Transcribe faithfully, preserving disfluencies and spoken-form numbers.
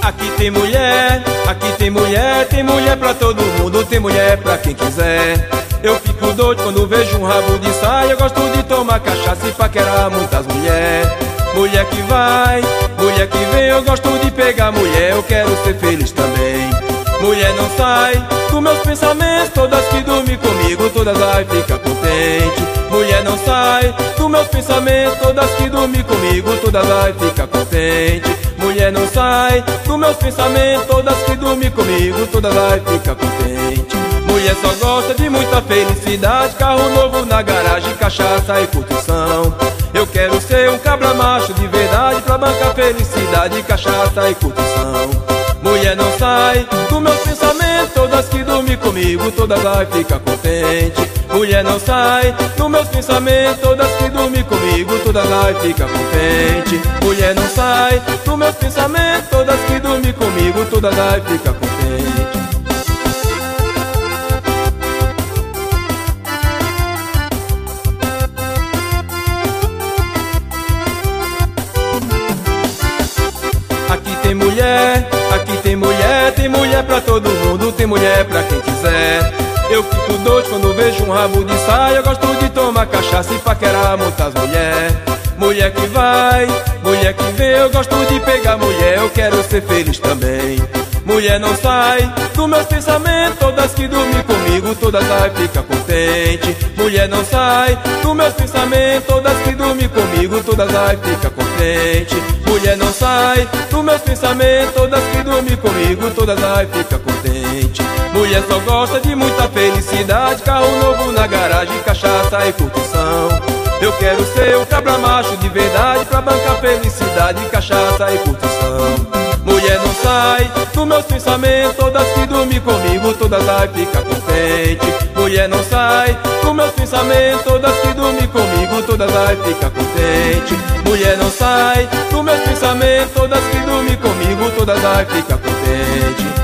Aqui tem mulher, aqui tem mulher, tem mulher pra todo mundo, tem mulher pra quem quiser. Eu fico doido quando vejo um rabo de saia, eu gosto de tomar cachaça e paquerar muitas mulheres. Mulher que vai, mulher que vem, eu gosto de pegar mulher, eu quero ser feliz também. Mulher não sai dos meus pensamentos, todas que dormem comigo, todas vai ficar contente. Mulher não sai dos meus pensamentos, todas que dormem comigo, todas vai ficar contente. Mulher não sai dos meus pensamentos, todas que dormem comigo, todas vai ficar contente. Mulher só gosta de muita felicidade, carro novo na garagem, cachaça e curtição. Eu quero ser um cabra macho de verdade, pra bancar felicidade, cachaça e curtição. Mulher não sai dos meus pensamentos, todas que dormem comigo, todas vai ficar contente. Mulher não sai dos meus pensamentos, todas que dormem comigo, todas vai ficar contente. Mulher não sai dos meus pensamentos, todas que dormem comigo, todas vai ficar contente. Aqui tem mulher, aqui tem mulher, tem mulher pra todo mundo, tem mulher pra quem quiser. Eu fico doido quando vejo um rabo de saia, eu gosto de tomar cachaça e paquerar muitas mulheres. Mulher que vai, mulher que vem, eu gosto de pegar mulher, eu quero ser feliz também. Mulher não sai dos meus pensamentos, todas que dormem comigo, todas vai ficar contente. Mulher não sai dos meus pensamentos, todas que dormem comigo, todas vai ficar contente. Mulher não sai dos meus pensamentos, todas que dormem comigo, todas vai ficar contente. Mulher só gosta de muita felicidade, carro novo na garagem, cachaça e curtição. Eu quero ser um cabra macho de verdade, pra bancar felicidade, cachaça e curtição. Mulher não sai dos meus pensamentos, todas que dormem comigo, todas vai ficar contente. Mulher não sai dos meus pensamentos, todas que dormem comigo, todas vai ficar contente. Mulher não sai dos meus pensamentos, todas que dormem comigo, todas vai ficar contente.